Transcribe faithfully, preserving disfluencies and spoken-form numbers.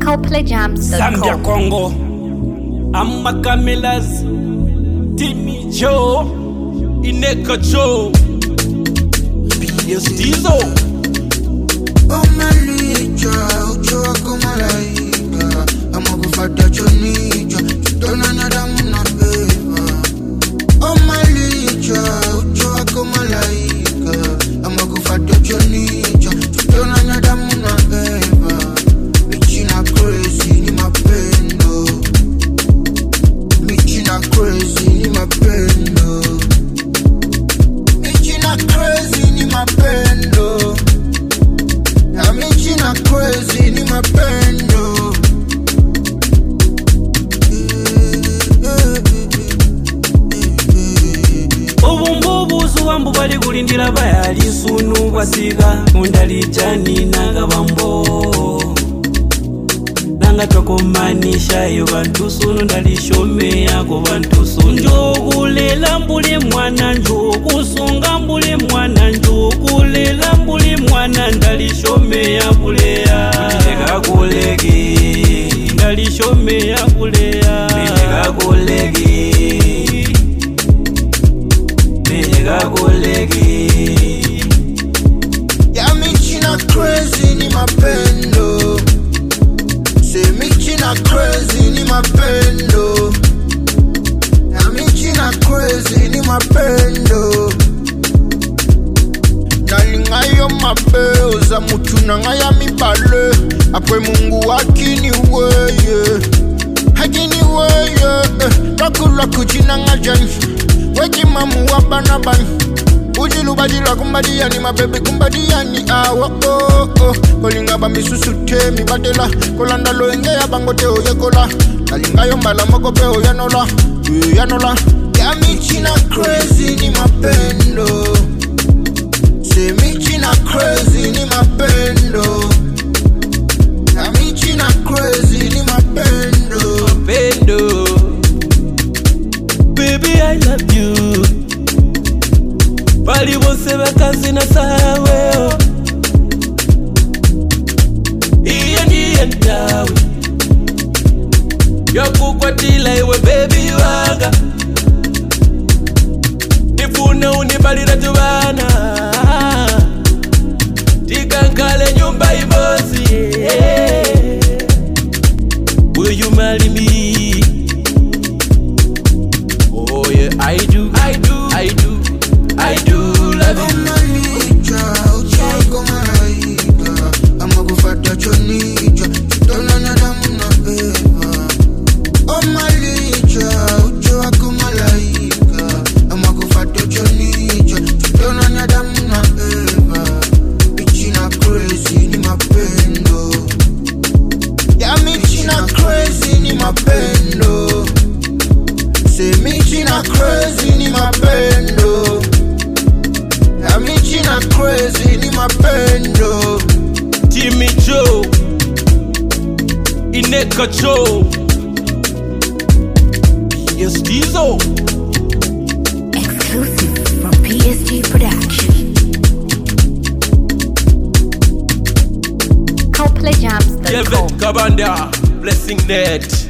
CoPlayJams dot com. Zambia Congo, Amma Camelas, Timmy Joe, Ineka Joe, P S Dizo. Oh Malija, uchoa kumalaika, ama kufata chonicho, chitona nadamu na beba. Oh Malija, uchoa kumalaika, ama kufata chonicho, chitona nadamu na beba. Michina crazy ni mapendo, Michina crazy ni mapendo, Michina crazy ni mapendo. Michina crazy ni mapendo. Obumbubuzu wambu bali kulindira bayali sunu bwasiga undali jani nagabambo nanga tokomanisha yo bantu sunu ndali shome yako bantu sunu njokulela mbuli mwana njokusunga mbuli mwana njokulela mbuli mwana ndali shome ya kulea nega kulegi ndali shome ya kulea nega kulegi nega kulegi Ya Michina crazy ni mapendo. Say Michina crazy ni mapendo. Ya Michina crazy ni mapendo. Nalingayo mapeo za mutu na ngaya mipale. Apwe Mungu akini weye, hakini weye. Rakula kujina ngajani, weki mamu wabana bani. Ujilu bajila kumbadia ni mabebe kumbadia ni awa oh oh. Kolinga ba misusu te mi batela, kolanda lo enge ya bangote o yekola. Nalinga yo mbala moko pe o yanola, yanola. Ya Michina crazy ni mapendo. Say Michina crazy ni mapendo. Ya Michina crazy ni mapendo. Mapendo. Baby I love you. Bali bose bakazi na sawe Iye ndiye ndawe Yakukwatila iwe baby wanga Nifuna unibalira tubana Tikankale nyumba ibosi Will you marry me? Oh yeah, I do, I do, I do I do love you. Malija, uchako malaika, ama kufata chonicho, chitona nadamu na beba. Oh Malija, uchako malaika, ama kufata chonicho, chitona nadamu na beba. Michina crazy ni mapendo. Ya Michina crazy ni mapendo. Say Michina crazy ni mapendo. Ya Michina crazy ni mapendo. Timmy Joe, Ineka Joe, P S Dizo. Exclusive from P S G Production. CoPlayJams dot com. Kevin Kabanda, Blessing Net.